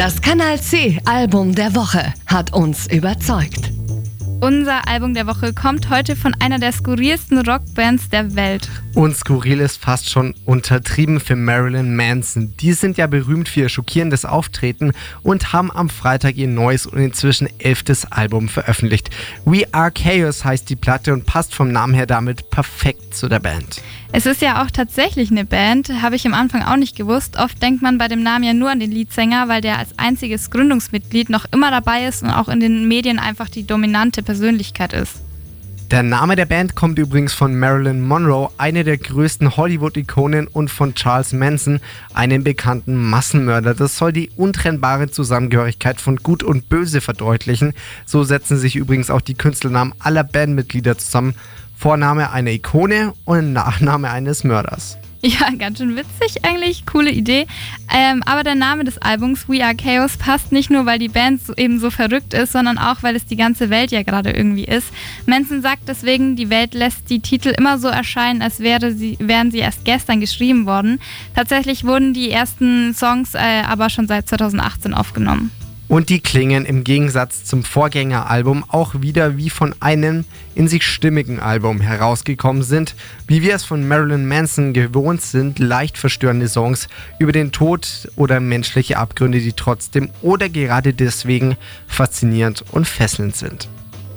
Das Kanal C Album der Woche hat uns überzeugt. Unser Album der Woche kommt heute von einer der skurrilsten Rockbands der Welt. Und skurril ist fast schon untertrieben für Marilyn Manson. Die sind ja berühmt für ihr schockierendes Auftreten und haben am Freitag ihr neues und inzwischen 11. Album veröffentlicht. We Are Chaos heißt die Platte und passt vom Namen her damit perfekt zu der Band. Es ist ja auch tatsächlich eine Band, habe ich am Anfang auch nicht gewusst. Oft denkt man bei dem Namen ja nur an den Leadsänger, weil der als einziges Gründungsmitglied noch immer dabei ist und auch in den Medien einfach die dominante Persönlichkeit ist. Der Name der Band kommt übrigens von Marilyn Monroe, eine der größten Hollywood-Ikonen, und von Charles Manson, einem bekannten Massenmörder. Das soll die untrennbare Zusammengehörigkeit von Gut und Böse verdeutlichen. So setzen sich übrigens auch die Künstlernamen aller Bandmitglieder zusammen. Vorname einer Ikone und Nachname eines Mörders. Ja, ganz schön witzig eigentlich, coole Idee. Aber der Name des Albums We Are Chaos passt nicht nur, weil die Band eben so verrückt ist, sondern auch, weil es die ganze Welt ja gerade irgendwie ist. Manson sagt deswegen, die Welt lässt die Titel immer so erscheinen, als wären sie erst gestern geschrieben worden. Tatsächlich wurden die ersten Songs aber schon seit 2018 aufgenommen. Und die klingen im Gegensatz zum Vorgängeralbum auch wieder wie von einem in sich stimmigen Album herausgekommen sind. Wie wir es von Marilyn Manson gewohnt sind, leicht verstörende Songs über den Tod oder menschliche Abgründe, die trotzdem oder gerade deswegen faszinierend und fesselnd sind.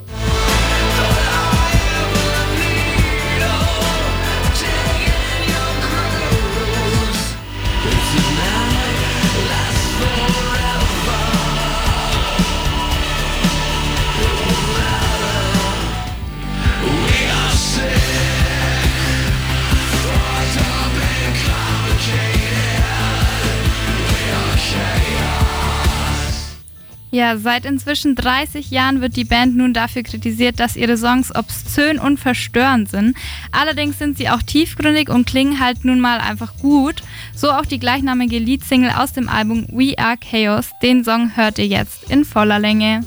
Ja, seit inzwischen 30 Jahren wird die Band nun dafür kritisiert, dass ihre Songs obszön und verstörend sind. Allerdings sind sie auch tiefgründig und klingen halt nun mal einfach gut. So auch die gleichnamige Leadsingle aus dem Album We Are Chaos. Den Song hört ihr jetzt in voller Länge.